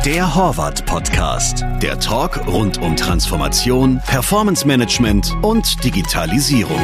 Der Horvath Podcast. Der Talk rund um Transformation, Performance Management und Digitalisierung.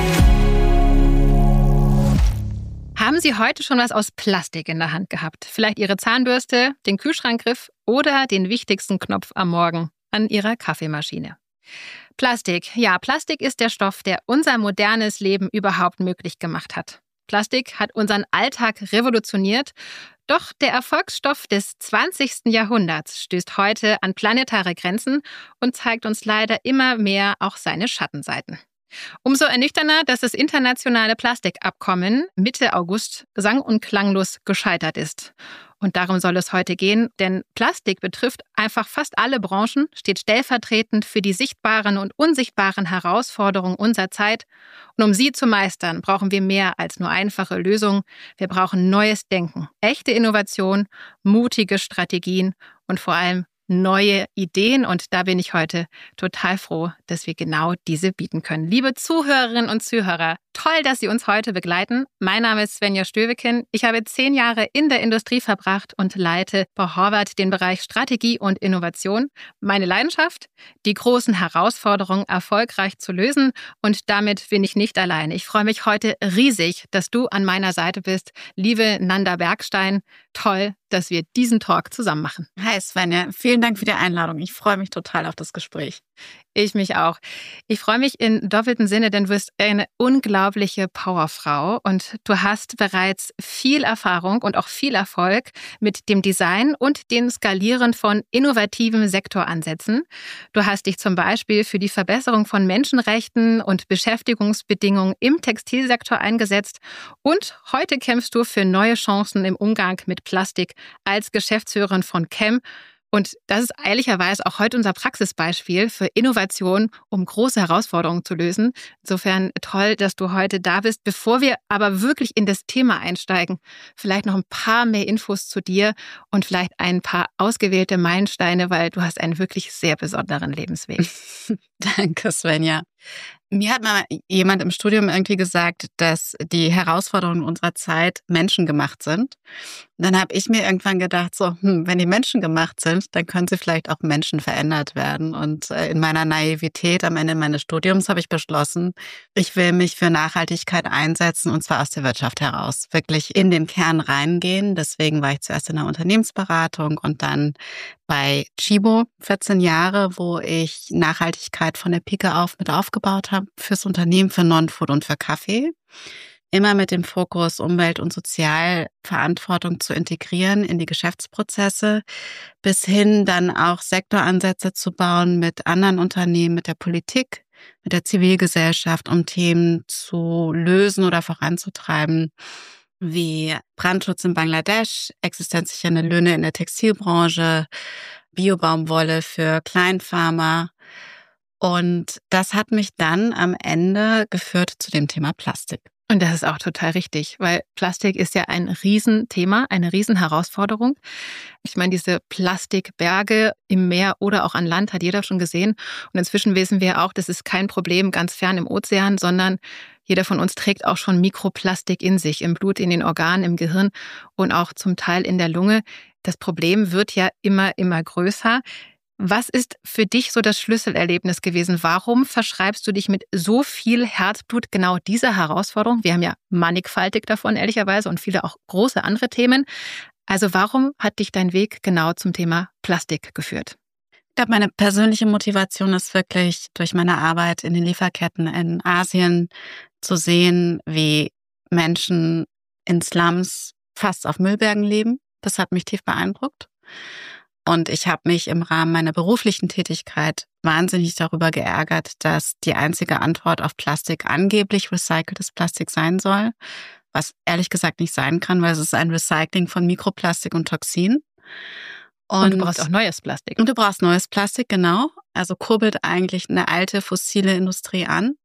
Haben Sie heute schon was aus Plastik in der Hand gehabt? Vielleicht Ihre Zahnbürste, den Kühlschrankgriff oder den wichtigsten Knopf am Morgen an Ihrer Kaffeemaschine. Plastik. Ja, Plastik ist der Stoff, der unser modernes Leben überhaupt möglich gemacht hat. Plastik hat unseren Alltag revolutioniert. Doch der Erfolgsstoff des 20. Jahrhunderts stößt heute an planetare Grenzen und zeigt uns leider immer mehr auch seine Schattenseiten. Umso ernüchternder, dass das internationale Plastikabkommen Mitte August sang- und klanglos gescheitert ist. Und darum soll es heute gehen, denn Plastik betrifft einfach fast alle Branchen, steht stellvertretend für die sichtbaren und unsichtbaren Herausforderungen unserer Zeit. Und um sie zu meistern, brauchen wir mehr als nur einfache Lösungen. Wir brauchen neues Denken, echte Innovation, mutige Strategien und vor allem neue Ideen. Und da bin ich heute total froh, dass wir genau diese bieten können. Liebe Zuhörerinnen und Zuhörer, toll, dass Sie uns heute begleiten. Mein Name ist Svenja Stövekin. Ich habe 10 Jahre in der Industrie verbracht und leite bei Horvath den Bereich Strategie und Innovation. Meine Leidenschaft? Die großen Herausforderungen erfolgreich zu lösen. Und damit bin ich nicht alleine. Ich freue mich heute riesig, dass du an meiner Seite bist. Liebe Nanda Bergstein, toll, dass wir diesen Talk zusammen machen. Hi Svenja, vielen Dank für die Einladung. Ich freue mich total auf das Gespräch. Ich mich auch. Ich freue mich in doppeltem Sinne, denn du bist eine unglaubliche Powerfrau und du hast bereits viel Erfahrung und auch viel Erfolg mit dem Design und dem Skalieren von innovativen Sektoransätzen. Du hast dich zum Beispiel für die Verbesserung von Menschenrechten und Beschäftigungsbedingungen im Textilsektor eingesetzt und heute kämpfst du für neue Chancen im Umgang mit Plastik als Geschäftsführerin von CHEM. Und das ist ehrlicherweise auch heute unser Praxisbeispiel für Innovation, um große Herausforderungen zu lösen. Insofern toll, dass du heute da bist. Bevor wir aber wirklich in das Thema einsteigen, vielleicht noch ein paar mehr Infos zu dir und vielleicht ein paar ausgewählte Meilensteine, weil du hast einen wirklich sehr besonderen Lebensweg. Danke, Svenja. Mir hat mal jemand im Studium irgendwie gesagt, dass die Herausforderungen unserer Zeit menschengemacht sind. Und dann habe ich mir irgendwann gedacht, wenn die menschengemacht sind, dann können sie vielleicht auch Menschen verändert werden. Und in meiner Naivität am Ende meines Studiums habe ich beschlossen, ich will mich für Nachhaltigkeit einsetzen und zwar aus der Wirtschaft heraus. Wirklich in den Kern reingehen. Deswegen war ich zuerst in der Unternehmensberatung und dann bei Tchibo 14 Jahre, wo ich Nachhaltigkeit von der Pike auf mit aufgebaut habe fürs Unternehmen, für Non-Food und für Kaffee. Immer mit dem Fokus, Umwelt- und Sozialverantwortung zu integrieren in die Geschäftsprozesse, bis hin dann auch Sektoransätze zu bauen mit anderen Unternehmen, mit der Politik, mit der Zivilgesellschaft, um Themen zu lösen oder voranzutreiben, wie Brandschutz in Bangladesch, existenzsichernde Löhne in der Textilbranche, Biobaumwolle für Kleinfarmer. Und das hat mich dann am Ende geführt zu dem Thema Plastik. Und das ist auch total richtig, weil Plastik ist ja ein Riesenthema, eine Riesenherausforderung. Ich meine, diese Plastikberge im Meer oder auch an Land hat jeder schon gesehen. Und inzwischen wissen wir auch, das ist kein Problem ganz fern im Ozean, sondern jeder von uns trägt auch schon Mikroplastik in sich, im Blut, in den Organen, im Gehirn und auch zum Teil in der Lunge. Das Problem wird ja immer größer. Was ist für dich so das Schlüsselerlebnis gewesen? Warum verschreibst du dich mit so viel Herzblut genau dieser Herausforderung? Wir haben ja mannigfaltig davon, ehrlicherweise, und viele auch große andere Themen. Also warum hat dich dein Weg genau zum Thema Plastik geführt? Ich glaube, meine persönliche Motivation ist wirklich durch meine Arbeit in den Lieferketten in Asien zu sehen, wie Menschen in Slums fast auf Müllbergen leben. Das hat mich tief beeindruckt. Und ich habe mich im Rahmen meiner beruflichen Tätigkeit wahnsinnig darüber geärgert, dass die einzige Antwort auf Plastik angeblich recyceltes Plastik sein soll, was ehrlich gesagt nicht sein kann, weil es ist ein Recycling von Mikroplastik und Toxinen. Und du brauchst auch neues Plastik. Und du brauchst neues Plastik, genau. Also kurbelt eigentlich eine alte fossile Industrie an.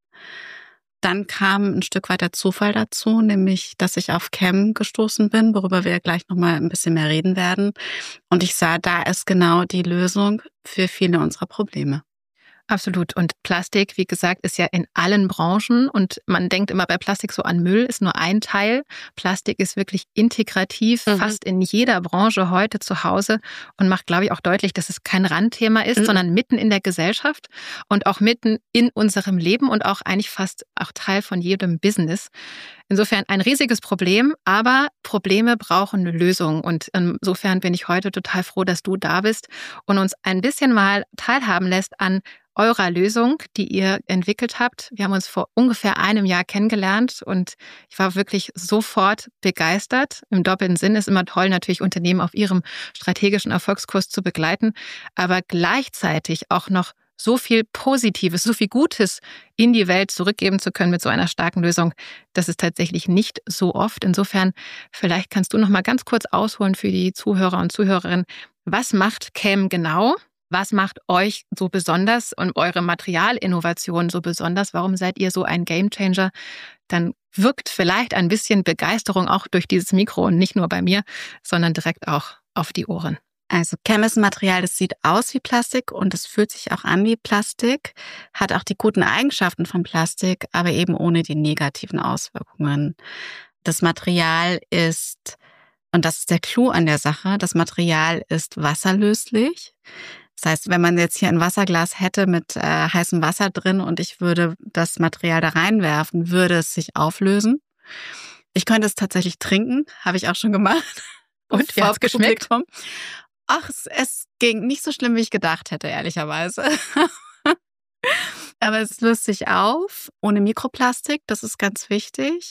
Dann kam ein Stück weit der Zufall dazu, nämlich, dass ich auf CHEM gestoßen bin, worüber wir gleich nochmal ein bisschen mehr reden werden. Und ich sah, da ist genau die Lösung für viele unserer Probleme. Absolut. Und Plastik, wie gesagt, ist ja in allen Branchen und man denkt immer bei Plastik so an Müll, ist nur ein Teil. Plastik ist wirklich integrativ, fast in jeder Branche heute zu Hause und macht, glaube ich, auch deutlich, dass es kein Randthema ist, sondern mitten in der Gesellschaft und auch mitten in unserem Leben und auch eigentlich fast auch Teil von jedem Business. Insofern ein riesiges Problem, aber Probleme brauchen eine Lösung. Und insofern bin ich heute total froh, dass du da bist und uns ein bisschen mal teilhaben lässt an eurer Lösung, die ihr entwickelt habt. Wir haben uns vor ungefähr einem Jahr kennengelernt und ich war wirklich sofort begeistert. Im doppelten Sinn ist immer toll, natürlich Unternehmen auf ihrem strategischen Erfolgskurs zu begleiten, aber gleichzeitig auch noch so viel Positives, so viel Gutes in die Welt zurückgeben zu können mit so einer starken Lösung. Das ist tatsächlich nicht so oft. Insofern, vielleicht kannst du noch mal ganz kurz ausholen für die Zuhörer und Zuhörerinnen. Was macht CAM genau? Was macht euch so besonders und eure Materialinnovation so besonders? Warum seid ihr so ein Gamechanger? Dann wirkt vielleicht ein bisschen Begeisterung auch durch dieses Mikro und nicht nur bei mir, sondern direkt auch auf die Ohren. Also CAM ist ein Material, das sieht aus wie Plastik und es fühlt sich auch an wie Plastik, hat auch die guten Eigenschaften von Plastik, aber eben ohne die negativen Auswirkungen. Das Material ist, und das ist der Clou an der Sache, das Material ist wasserlöslich. Das heißt, wenn man jetzt hier ein Wasserglas hätte mit heißem Wasser drin und ich würde das Material da reinwerfen, würde es sich auflösen. Ich könnte es tatsächlich trinken, habe ich auch schon gemacht. Und wie hat's geschmeckt? Ach, es ging nicht so schlimm, wie ich gedacht hätte, ehrlicherweise. Aber es löst sich auf, ohne Mikroplastik, das ist ganz wichtig.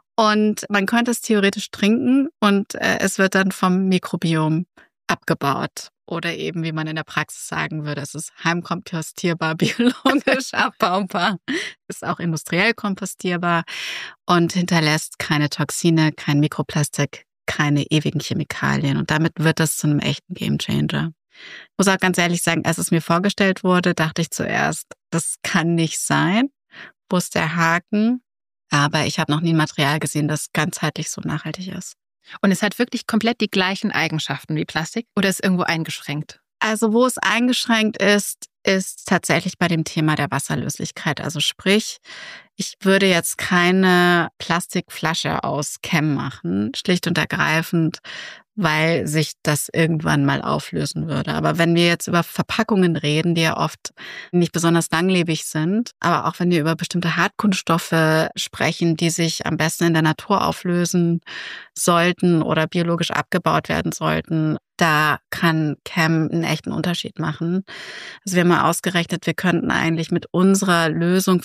Und man könnte es theoretisch trinken und es wird dann vom Mikrobiom abgebaut. Oder eben, wie man in der Praxis sagen würde, es ist heimkompostierbar, biologisch abbaubar, ist auch industriell kompostierbar und hinterlässt keine Toxine, kein Mikroplastik, keine ewigen Chemikalien. Und damit wird das zu einem echten Gamechanger. Ich muss auch ganz ehrlich sagen, als es mir vorgestellt wurde, dachte ich zuerst, das kann nicht sein. Wo ist der Haken? Aber ich habe noch nie ein Material gesehen, das ganzheitlich so nachhaltig ist. Und es hat wirklich komplett die gleichen Eigenschaften wie Plastik oder ist irgendwo eingeschränkt? Also wo es eingeschränkt ist, ist tatsächlich bei dem Thema der Wasserlöslichkeit. Also sprich, ich würde jetzt keine Plastikflasche aus CAM machen, schlicht und ergreifend, weil sich das irgendwann mal auflösen würde. Aber wenn wir jetzt über Verpackungen reden, die ja oft nicht besonders langlebig sind, aber auch wenn wir über bestimmte Hartkunststoffe sprechen, die sich am besten in der Natur auflösen sollten oder biologisch abgebaut werden sollten, da kann CAM einen echten Unterschied machen. Also wir haben mal ausgerechnet, wir könnten eigentlich mit unserer Lösung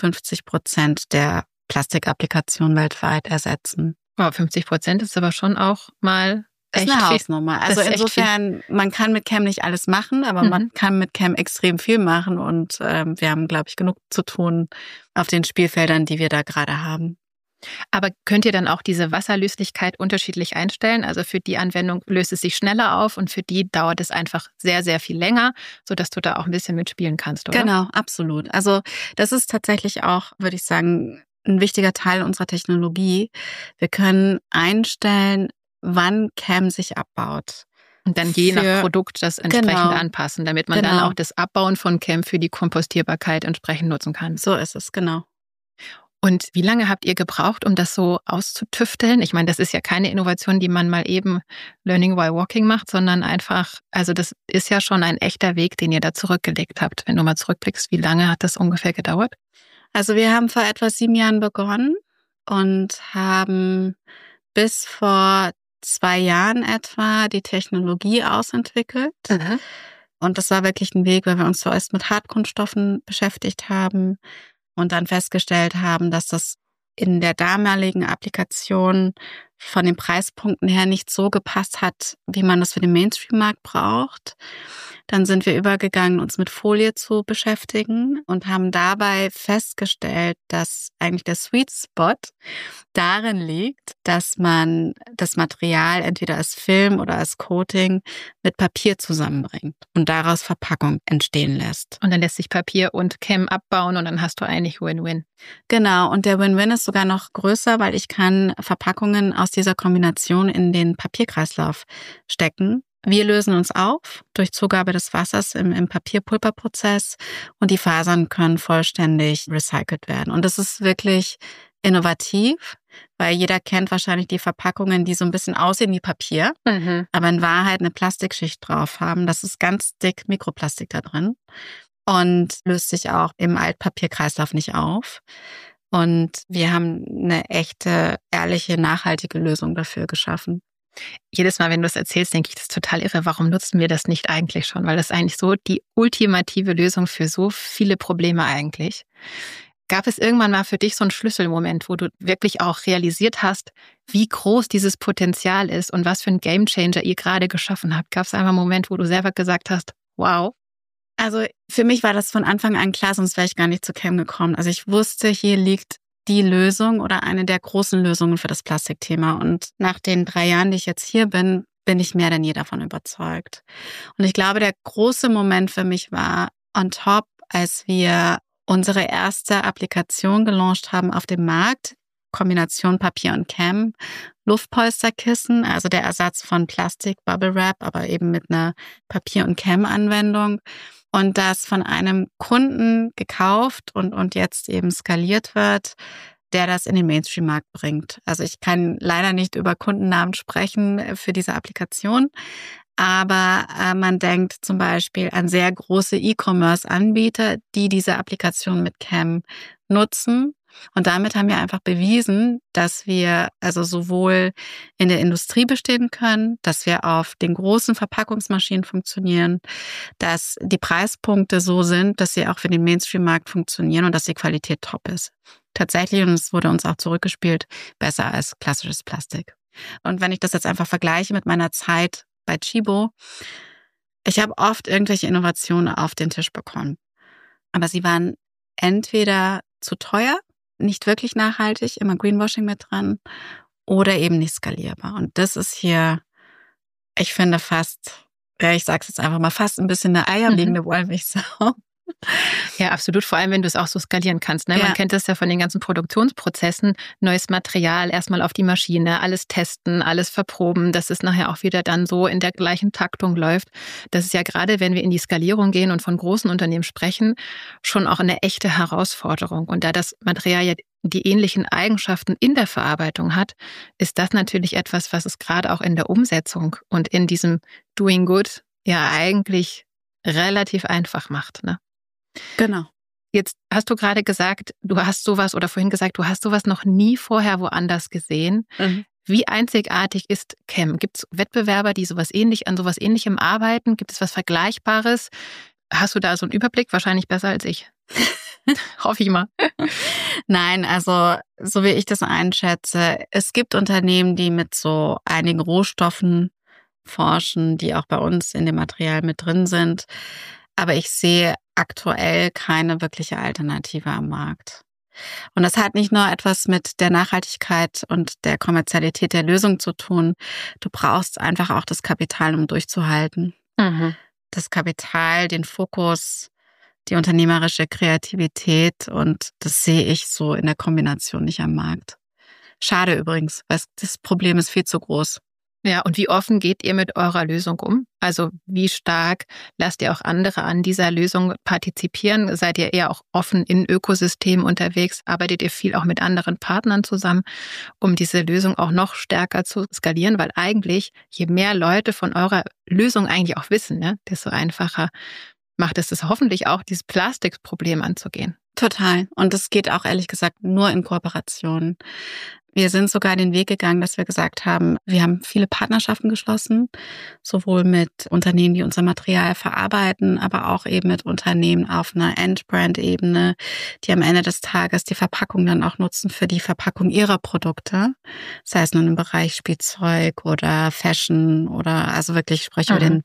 50% der Plastikapplikation weltweit ersetzen. Wow, 50% ist aber schon auch mal ist eine Hausnummer. Also insofern, man kann mit CAM nicht alles machen, aber man kann mit CAM extrem viel machen und wir haben, glaube ich, genug zu tun auf den Spielfeldern, die wir da gerade haben. Aber könnt ihr dann auch diese Wasserlöslichkeit unterschiedlich einstellen? Also für die Anwendung löst es sich schneller auf und für die dauert es einfach sehr, sehr viel länger, sodass du da auch ein bisschen mitspielen kannst, oder? Genau, absolut. Also das ist tatsächlich auch, würde ich sagen, ein wichtiger Teil unserer Technologie. Wir können einstellen, wann CAM sich abbaut. Und dann je nach Produkt das entsprechend anpassen, damit man dann auch das Abbauen von CAM für die Kompostierbarkeit entsprechend nutzen kann. So ist es, genau. Und wie lange habt ihr gebraucht, um das so auszutüfteln? Ich meine, das ist ja keine Innovation, die man mal eben Learning while walking macht, sondern einfach, also das ist ja schon ein echter Weg, den ihr da zurückgelegt habt. Wenn du mal zurückblickst, wie lange hat das ungefähr gedauert? Also wir haben vor etwa 7 Jahren begonnen und haben bis vor 2 Jahren etwa die Technologie ausentwickelt. Und das war wirklich ein Weg, weil wir uns zuerst mit Hartkunststoffen beschäftigt haben und dann festgestellt haben, dass das in der damaligen Applikation von den Preispunkten her nicht so gepasst hat, wie man das für den Mainstream-Markt braucht. Dann sind wir übergegangen, uns mit Folie zu beschäftigen und haben dabei festgestellt, dass eigentlich der Sweet Spot darin liegt, dass man das Material entweder als Film oder als Coating mit Papier zusammenbringt und daraus Verpackung entstehen lässt. Und dann lässt sich Papier und CAM abbauen und dann hast du eigentlich Win-Win. Genau, und der Win-Win ist sogar noch größer, weil ich kann Verpackungen aus dieser Kombination in den Papierkreislauf stecken. Wir lösen uns auf durch Zugabe des Wassers im Papierpulperprozess und die Fasern können vollständig recycelt werden. Und das ist wirklich innovativ, weil jeder kennt wahrscheinlich die Verpackungen, die so ein bisschen aussehen wie Papier, aber in Wahrheit eine Plastikschicht drauf haben. Das ist ganz dick Mikroplastik da drin und löst sich auch im Altpapierkreislauf nicht auf. Und wir haben eine echte, ehrliche, nachhaltige Lösung dafür geschaffen. Jedes Mal, wenn du es erzählst, denke ich, das ist total irre. Warum nutzen wir das nicht eigentlich schon? Weil das ist eigentlich so die ultimative Lösung für so viele Probleme eigentlich. Gab es irgendwann mal für dich so einen Schlüsselmoment, wo du wirklich auch realisiert hast, wie groß dieses Potenzial ist und was für ein Gamechanger ihr gerade geschaffen habt? Gab es einmal einen Moment, wo du selber gesagt hast, wow? Also für mich war das von Anfang an klar, sonst wäre ich gar nicht zu Chem gekommen. Also ich wusste, hier liegt die Lösung oder eine der großen Lösungen für das Plastikthema. Und nach den 3 Jahren, die ich jetzt hier bin, bin ich mehr denn je davon überzeugt. Und ich glaube, der große Moment für mich war on top, als wir unsere erste Applikation gelauncht haben auf dem Markt, Kombination Papier und Chem, Luftpolsterkissen, also der Ersatz von Plastik, Bubble Wrap, aber eben mit einer Papier- und Chem-Anwendung. Und das von einem Kunden gekauft und jetzt eben skaliert wird, der das in den Mainstream-Markt bringt. Also ich kann leider nicht über Kundennamen sprechen für diese Applikation, aber man denkt zum Beispiel an sehr große E-Commerce-Anbieter, die diese Applikation mit Chem nutzen. Und damit haben wir einfach bewiesen, dass wir also sowohl in der Industrie bestehen können, dass wir auf den großen Verpackungsmaschinen funktionieren, dass die Preispunkte so sind, dass sie auch für den Mainstream-Markt funktionieren und dass die Qualität top ist. Tatsächlich, und es wurde uns auch zurückgespielt, besser als klassisches Plastik. Und wenn ich das jetzt einfach vergleiche mit meiner Zeit bei Tchibo, ich habe oft irgendwelche Innovationen auf den Tisch bekommen. Aber sie waren entweder zu teuer, nicht wirklich nachhaltig, immer Greenwashing mit dran, oder eben nicht skalierbar. Und das ist hier, ich finde fast, ich sag's jetzt einfach mal, fast ein bisschen eine eierlegende Wollmilchsau. Ja, absolut. Vor allem, wenn du es auch so skalieren kannst. Ne? Ja. Man kennt das ja von den ganzen Produktionsprozessen. Neues Material, erstmal auf die Maschine, alles testen, alles verproben, dass es nachher auch wieder dann so in der gleichen Taktung läuft. Das ist ja gerade, wenn wir in die Skalierung gehen und von großen Unternehmen sprechen, schon auch eine echte Herausforderung. Und da das Material ja die ähnlichen Eigenschaften in der Verarbeitung hat, ist das natürlich etwas, was es gerade auch in der Umsetzung und in diesem Doing Good ja eigentlich relativ einfach macht, ne? Genau. Jetzt hast du gerade gesagt, du hast sowas oder vorhin gesagt, du hast sowas noch nie vorher woanders gesehen. Wie einzigartig ist Chem? Gibt es Wettbewerber, die an sowas Ähnlichem arbeiten? Gibt es was Vergleichbares? Hast du da so einen Überblick? Wahrscheinlich besser als ich. Hoffe ich mal. Nein, also so wie ich das einschätze, es gibt Unternehmen, die mit so einigen Rohstoffen forschen, die auch bei uns in dem Material mit drin sind. Aber ich sehe aktuell keine wirkliche Alternative am Markt. Und das hat nicht nur etwas mit der Nachhaltigkeit und der Kommerzialität der Lösung zu tun. Du brauchst einfach auch das Kapital, um durchzuhalten. Das Kapital, den Fokus, die unternehmerische Kreativität, und das sehe ich so in der Kombination nicht am Markt. Schade übrigens, weil das Problem ist viel zu groß. Ja, und wie offen geht ihr mit eurer Lösung um? Also wie stark lasst ihr auch andere an dieser Lösung partizipieren? Seid ihr eher auch offen in Ökosystemen unterwegs? Arbeitet ihr viel auch mit anderen Partnern zusammen, um diese Lösung auch noch stärker zu skalieren? Weil eigentlich, je mehr Leute von eurer Lösung eigentlich auch wissen, ne, desto einfacher macht es hoffentlich auch, dieses Plastikproblem anzugehen. Total. Und das geht auch ehrlich gesagt nur in Kooperation. Wir sind sogar den Weg gegangen, dass wir gesagt haben, wir haben viele Partnerschaften geschlossen, sowohl mit Unternehmen, die unser Material verarbeiten, aber auch eben mit Unternehmen auf einer Endbrand-Ebene, die am Ende des Tages die Verpackung dann auch nutzen für die Verpackung ihrer Produkte. Das heißt nun im Bereich Spielzeug oder Fashion oder also wirklich, ich spreche über den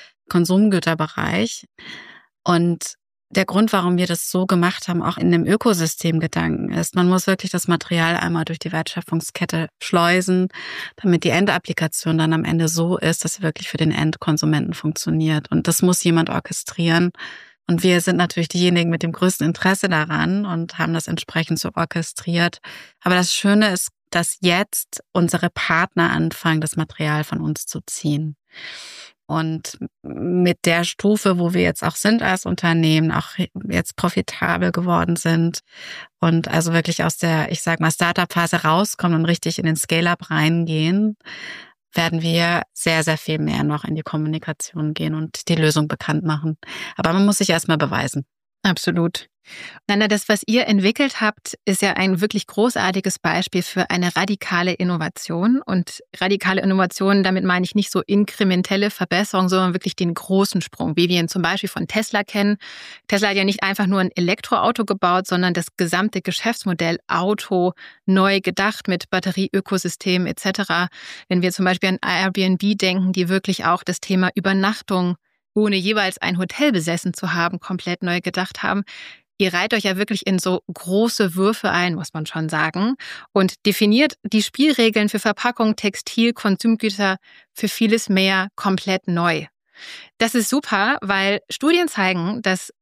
Konsumgüterbereich. Und der Grund, warum wir das so gemacht haben, auch in dem Ökosystemgedanken ist, man muss wirklich das Material einmal durch die Wertschöpfungskette schleusen, damit die Endapplikation dann am Ende so ist, dass sie wirklich für den Endkonsumenten funktioniert. Und das muss jemand orchestrieren. Und wir sind natürlich diejenigen mit dem größten Interesse daran und haben das entsprechend so orchestriert. Aber das Schöne ist, dass jetzt unsere Partner anfangen, das Material von uns zu ziehen. Und mit der Stufe, wo wir jetzt auch sind als Unternehmen, auch jetzt profitabel geworden sind und also wirklich aus der, ich sag mal, Startup-Phase rauskommen und richtig in den Scale-Up reingehen, werden wir sehr, sehr viel mehr noch in die Kommunikation gehen und die Lösung bekannt machen. Aber man muss sich erstmal beweisen. Absolut. Nanda, das, was ihr entwickelt habt, ist ja ein wirklich großartiges Beispiel für eine radikale Innovation. Und radikale Innovation, damit meine ich nicht so inkrementelle Verbesserung, sondern wirklich den großen Sprung, wie wir ihn zum Beispiel von Tesla kennen. Tesla hat ja nicht einfach nur ein Elektroauto gebaut, sondern das gesamte Geschäftsmodell Auto neu gedacht mit Batterieökosystem etc. Wenn wir zum Beispiel an Airbnb denken, die wirklich auch das Thema Übernachtung ohne jeweils ein Hotel besessen zu haben, komplett neu gedacht haben. Ihr reiht euch ja wirklich in so große Würfe ein, muss man schon sagen, und definiert die Spielregeln für Verpackung, Textil, Konsumgüter, für vieles mehr komplett neu. Das ist super, weil Studien zeigen, dass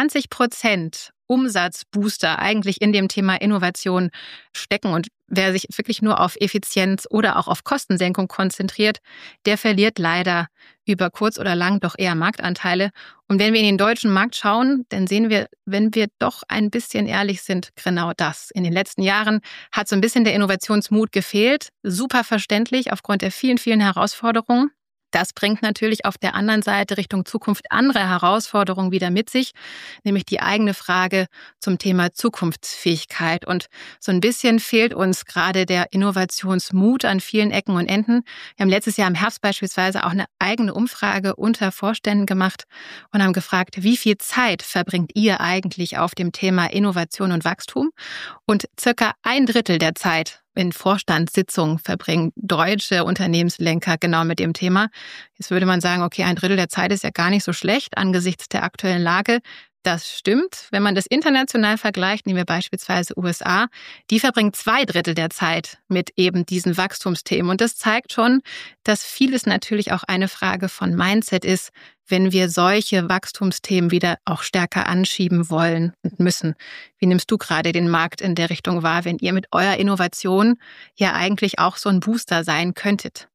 20% Umsatzbooster eigentlich in dem Thema Innovation stecken. Und wer sich wirklich nur auf Effizienz oder auch auf Kostensenkung konzentriert, der verliert leider über kurz oder lang doch eher Marktanteile. Und wenn wir in den deutschen Markt schauen, dann sehen wir, wenn wir doch ein bisschen ehrlich sind, genau das. In den letzten Jahren hat so ein bisschen der Innovationsmut gefehlt. Super verständlich aufgrund der vielen, vielen Herausforderungen. Das bringt natürlich auf der anderen Seite Richtung Zukunft andere Herausforderungen wieder mit sich, nämlich die eigene Frage zum Thema Zukunftsfähigkeit. Und so ein bisschen fehlt uns gerade der Innovationsmut an vielen Ecken und Enden. Wir haben letztes Jahr im Herbst beispielsweise auch eine eigene Umfrage unter Vorständen gemacht und haben gefragt, wie viel Zeit verbringt ihr eigentlich auf dem Thema Innovation und Wachstum? Und circa 1/3 der Zeit in Vorstandssitzungen verbringen deutsche Unternehmenslenker genau mit dem Thema. Jetzt würde man sagen, okay, 1/3 der Zeit ist ja gar nicht so schlecht angesichts der aktuellen Lage. Das stimmt. Wenn man das international vergleicht, nehmen wir beispielsweise USA, die verbringen 2/3 der Zeit mit eben diesen Wachstumsthemen. Und das zeigt schon, dass vieles natürlich auch eine Frage von Mindset ist, wenn wir solche Wachstumsthemen wieder auch stärker anschieben wollen und müssen. Wie nimmst du gerade den Markt in der Richtung wahr, wenn ihr mit eurer Innovation ja eigentlich auch so ein Booster sein könntet?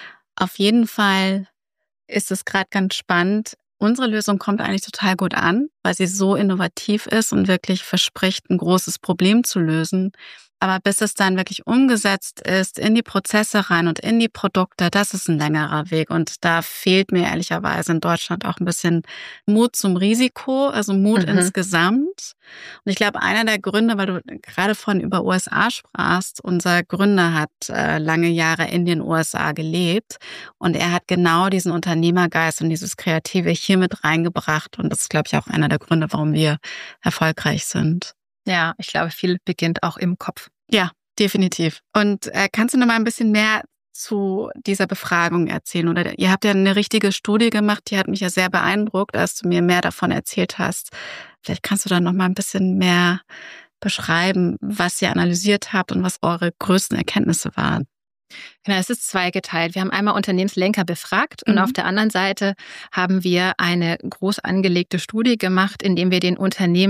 Auf jeden Fall ist es gerade ganz spannend. Unsere Lösung kommt eigentlich total gut an, weil sie so innovativ ist und wirklich verspricht, ein großes Problem zu lösen. Aber bis es dann wirklich umgesetzt ist, in die Prozesse rein und in die Produkte, das ist ein längerer Weg. Und da fehlt mir ehrlicherweise in Deutschland auch ein bisschen Mut zum Risiko, also Mut insgesamt. Und ich glaube, einer der Gründe, weil du gerade vorhin über USA sprachst, unser Gründer hat lange Jahre in den USA gelebt und er hat genau diesen Unternehmergeist und dieses Kreative hier mit reingebracht. Und das ist, glaube ich, auch einer der Gründe, warum wir erfolgreich sind. Ja, ich glaube, viel beginnt auch im Kopf. Ja, definitiv. Und kannst du noch mal ein bisschen mehr zu dieser Befragung erzählen? Oder ihr habt ja eine richtige Studie gemacht, die hat mich ja sehr beeindruckt, als du mir mehr davon erzählt hast. Vielleicht kannst du da noch mal ein bisschen mehr beschreiben, was ihr analysiert habt und was eure größten Erkenntnisse waren. Genau, es ist zweigeteilt. Wir haben einmal Unternehmenslenker befragt und auf der anderen Seite haben wir eine groß angelegte Studie gemacht, in dem wir den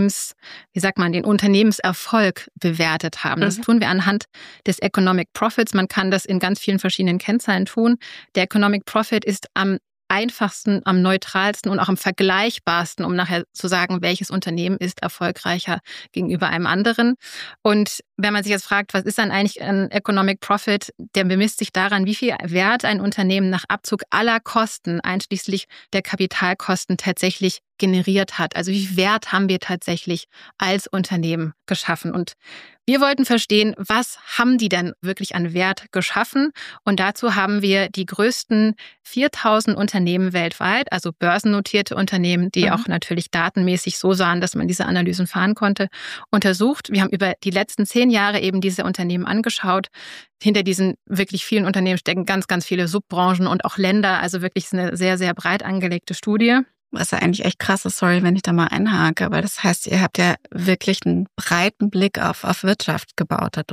Unternehmenserfolg bewertet haben. Das tun wir anhand des Economic Profits. Man kann das in ganz vielen verschiedenen Kennzahlen tun. Der Economic Profit ist am einfachsten, am neutralsten und auch am vergleichbarsten, um nachher zu sagen, welches Unternehmen ist erfolgreicher gegenüber einem anderen. Und wenn man sich jetzt fragt, was ist dann eigentlich ein Economic Profit, der bemisst sich daran, wie viel Wert ein Unternehmen nach Abzug aller Kosten, einschließlich der Kapitalkosten, tatsächlich generiert hat. Also wie viel Wert haben wir tatsächlich als Unternehmen geschaffen? Und wir wollten verstehen, was haben die denn wirklich an Wert geschaffen? Und dazu haben wir die größten 4.000 Unternehmen weltweit, also börsennotierte Unternehmen, die auch natürlich datenmäßig so sahen, dass man diese Analysen fahren konnte, untersucht. Wir haben über die letzten 10 Jahre eben diese Unternehmen angeschaut. Hinter diesen wirklich vielen Unternehmen stecken ganz, ganz viele Subbranchen und auch Länder. Also wirklich eine sehr, sehr breit angelegte Studie. Was ja eigentlich echt krass ist, sorry, wenn ich da mal einhake, aber das heißt, ihr habt ja wirklich einen breiten Blick auf Wirtschaft gebaut dadurch.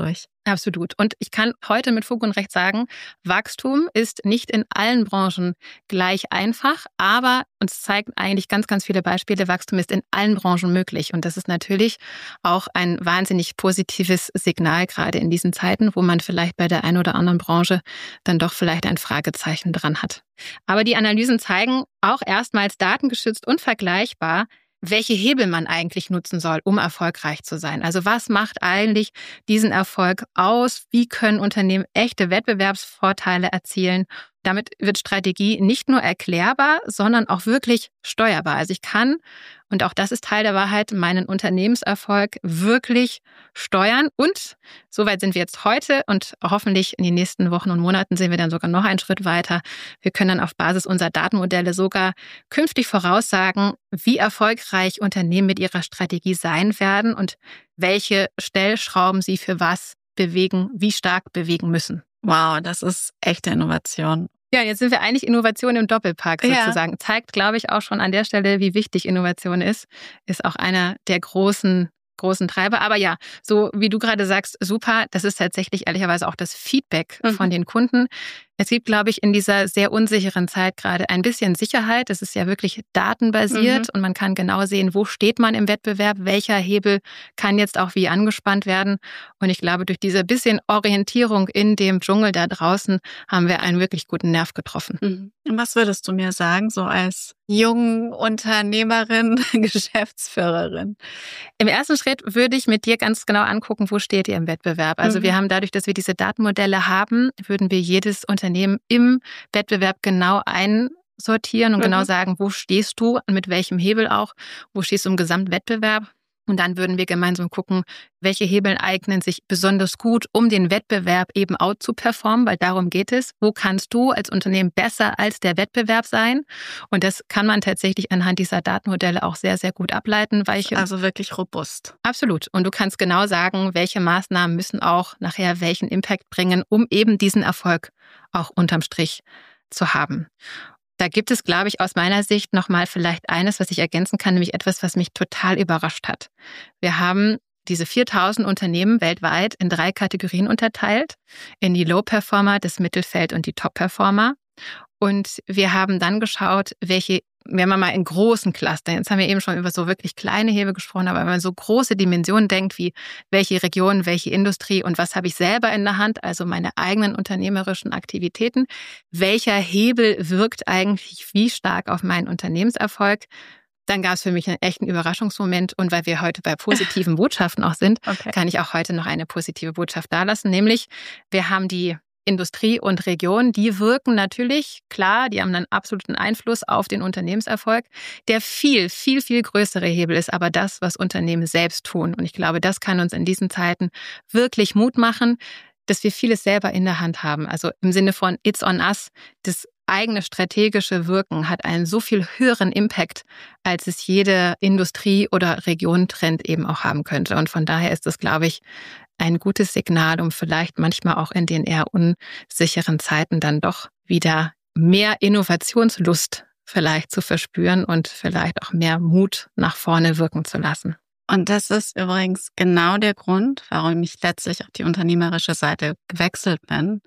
Absolut. Und ich kann heute mit Fug und Recht sagen, Wachstum ist nicht in allen Branchen gleich einfach, aber uns zeigen eigentlich ganz, ganz viele Beispiele, Wachstum ist in allen Branchen möglich. Und das ist natürlich auch ein wahnsinnig positives Signal, gerade in diesen Zeiten, wo man vielleicht bei der einen oder anderen Branche dann doch vielleicht ein Fragezeichen dran hat. Aber die Analysen zeigen auch erstmals datengeschützt und vergleichbar, welche Hebel man eigentlich nutzen soll, um erfolgreich zu sein. Also was macht eigentlich diesen Erfolg aus? Wie können Unternehmen echte Wettbewerbsvorteile erzielen? Damit wird Strategie nicht nur erklärbar, sondern auch wirklich steuerbar. Also ich kann, und auch das ist Teil der Wahrheit, meinen Unternehmenserfolg wirklich steuern. Und soweit sind wir jetzt heute und hoffentlich in den nächsten Wochen und Monaten sind wir dann sogar noch einen Schritt weiter. Wir können dann auf Basis unserer Datenmodelle sogar künftig voraussagen, wie erfolgreich Unternehmen mit ihrer Strategie sein werden und welche Stellschrauben sie für was bewegen, wie stark bewegen müssen. Wow, das ist echte Innovation. Ja, jetzt sind wir eigentlich Innovation im Doppelpack sozusagen. Ja. Zeigt, glaube ich, auch schon an der Stelle, wie wichtig Innovation ist. Ist auch einer der großen Treiber. Aber ja, so wie du gerade sagst, super. Das ist tatsächlich ehrlicherweise auch das Feedback von den Kunden. Es gibt, glaube ich, in dieser sehr unsicheren Zeit gerade ein bisschen Sicherheit. Es ist ja wirklich datenbasiert und man kann genau sehen, wo steht man im Wettbewerb, welcher Hebel kann jetzt auch wie angespannt werden. Und ich glaube, durch diese bisschen Orientierung in dem Dschungel da draußen haben wir einen wirklich guten Nerv getroffen. Und was würdest du mir sagen, so als junge Unternehmerin, Geschäftsführerin? Im ersten Schritt würde ich mit dir ganz genau angucken, wo steht ihr im Wettbewerb. Also wir haben dadurch, dass wir diese Datenmodelle haben, würden wir jedes Unternehmen im Wettbewerb genau einsortieren und genau sagen, wo stehst du, mit welchem Hebel auch, wo stehst du im Gesamtwettbewerb. Und dann würden wir gemeinsam gucken, welche Hebel eignen sich besonders gut, um den Wettbewerb eben out zu performen, weil darum geht es. Wo kannst du als Unternehmen besser als der Wettbewerb sein? Und das kann man tatsächlich anhand dieser Datenmodelle auch sehr, sehr gut ableiten. Also wirklich robust. Absolut. Und du kannst genau sagen, welche Maßnahmen müssen auch nachher welchen Impact bringen, um eben diesen Erfolg auch unterm Strich zu haben. Da gibt es, glaube ich, aus meiner Sicht nochmal vielleicht eines, was ich ergänzen kann, nämlich etwas, was mich total überrascht hat. Wir haben diese 4.000 Unternehmen weltweit in 3 Kategorien unterteilt, in die Low-Performer, das Mittelfeld und die Top-Performer. Und wir haben dann geschaut, welche, wenn man mal in großen Clustern, jetzt haben wir eben schon über so wirklich kleine Hebel gesprochen, aber wenn man so große Dimensionen denkt, wie welche Region, welche Industrie und was habe ich selber in der Hand, also meine eigenen unternehmerischen Aktivitäten, welcher Hebel wirkt eigentlich wie stark auf meinen Unternehmenserfolg, dann gab es für mich einen echten Überraschungsmoment. Und weil wir heute bei positiven Botschaften auch sind, kann ich auch heute noch eine positive Botschaft dalassen, nämlich wir haben die Industrie und Region, die wirken natürlich, klar, die haben einen absoluten Einfluss auf den Unternehmenserfolg. Der viel, viel, viel größere Hebel ist aber das, was Unternehmen selbst tun. Und ich glaube, das kann uns in diesen Zeiten wirklich Mut machen, dass wir vieles selber in der Hand haben. Also im Sinne von It's on us, das eigene strategische Wirken hat einen so viel höheren Impact, als es jede Industrie- oder Regiontrend eben auch haben könnte. Und von daher ist das, glaube ich, ein gutes Signal, um vielleicht manchmal auch in den eher unsicheren Zeiten dann doch wieder mehr Innovationslust vielleicht zu verspüren und vielleicht auch mehr Mut nach vorne wirken zu lassen. Und das ist übrigens genau der Grund, warum ich letztlich auf die unternehmerische Seite gewechselt bin.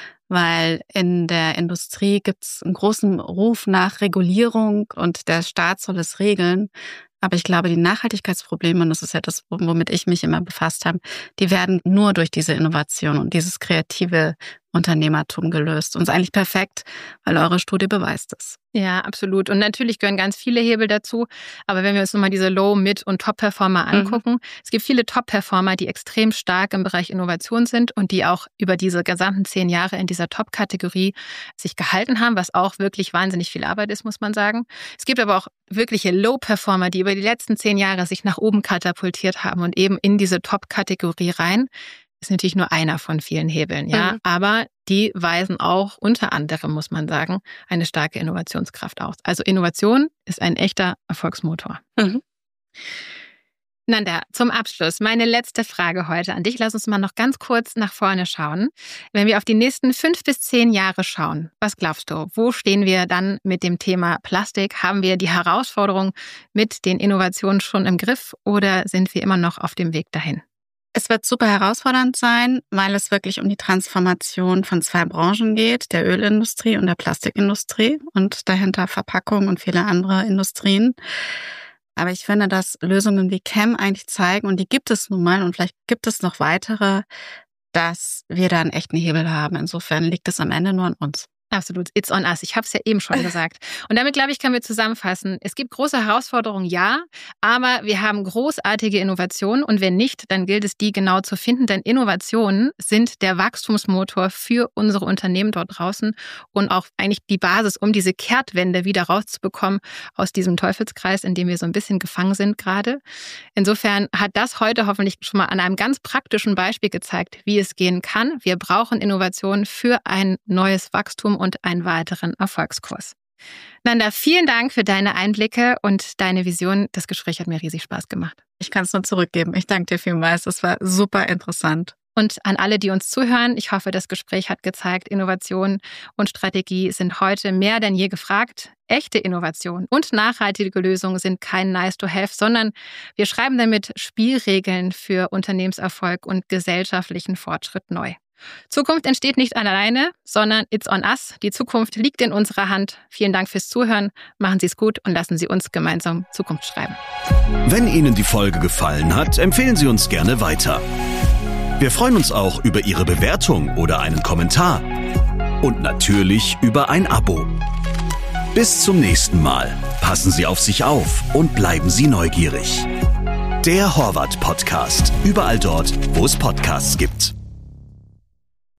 Weil in der Industrie gibt es einen großen Ruf nach Regulierung und der Staat soll es regeln. Aber ich glaube, die Nachhaltigkeitsprobleme, und das ist ja das, womit ich mich immer befasst habe, die werden nur durch diese Innovation und dieses kreative Unternehmertum gelöst. Und es ist eigentlich perfekt, weil eure Studie beweist es. Ja, absolut. Und natürlich gehören ganz viele Hebel dazu. Aber wenn wir uns nochmal diese Low-, Mid- und Top-Performer angucken, es gibt viele Top-Performer, die extrem stark im Bereich Innovation sind und die auch über diese gesamten 10 Jahre in dieser Top-Kategorie sich gehalten haben, was auch wirklich wahnsinnig viel Arbeit ist, muss man sagen. Es gibt aber auch wirkliche Low-Performer, die über die letzten 10 Jahre sich nach oben katapultiert haben und eben in diese Top-Kategorie rein. Ist natürlich nur einer von vielen Hebeln, ja. Aber die weisen auch unter anderem, muss man sagen, eine starke Innovationskraft aus. Also Innovation ist ein echter Erfolgsmotor. Nanda, zum Abschluss meine letzte Frage heute an dich. Lass uns mal noch ganz kurz nach vorne schauen. Wenn wir auf die nächsten 5 bis 10 Jahre schauen, was glaubst du, wo stehen wir dann mit dem Thema Plastik? Haben wir die Herausforderung mit den Innovationen schon im Griff oder sind wir immer noch auf dem Weg dahin? Es wird super herausfordernd sein, weil es wirklich um die Transformation von 2 Branchen geht, der Ölindustrie und der Plastikindustrie und dahinter Verpackung und viele andere Industrien. Aber ich finde, dass Lösungen wie CAM eigentlich zeigen, und die gibt es nun mal und vielleicht gibt es noch weitere, dass wir da einen echten Hebel haben. Insofern liegt es am Ende nur an uns. Absolut, it's on us. Ich habe es ja eben schon gesagt. Und damit, glaube ich, können wir zusammenfassen. Es gibt große Herausforderungen, ja, aber wir haben großartige Innovationen und wenn nicht, dann gilt es, die genau zu finden, denn Innovationen sind der Wachstumsmotor für unsere Unternehmen dort draußen und auch eigentlich die Basis, um diese Kehrtwende wieder rauszubekommen aus diesem Teufelskreis, in dem wir so ein bisschen gefangen sind gerade. Insofern hat das heute hoffentlich schon mal an einem ganz praktischen Beispiel gezeigt, wie es gehen kann. Wir brauchen Innovationen für ein neues Wachstum und einen weiteren Erfolgskurs. Nanda, vielen Dank für deine Einblicke und deine Vision. Das Gespräch hat mir riesig Spaß gemacht. Ich kann es nur zurückgeben. Ich danke dir vielmals. Das war super interessant. Und an alle, die uns zuhören, ich hoffe, das Gespräch hat gezeigt, Innovation und Strategie sind heute mehr denn je gefragt. Echte Innovation und nachhaltige Lösungen sind kein Nice-to-have, sondern wir schreiben damit Spielregeln für Unternehmenserfolg und gesellschaftlichen Fortschritt neu. Zukunft entsteht nicht alleine, sondern it's on us. Die Zukunft liegt in unserer Hand. Vielen Dank fürs Zuhören. Machen Sie es gut und lassen Sie uns gemeinsam Zukunft schreiben. Wenn Ihnen die Folge gefallen hat, empfehlen Sie uns gerne weiter. Wir freuen uns auch über Ihre Bewertung oder einen Kommentar. Und natürlich über ein Abo. Bis zum nächsten Mal. Passen Sie auf sich auf und bleiben Sie neugierig. Der Horvath Podcast. Überall dort, wo es Podcasts gibt.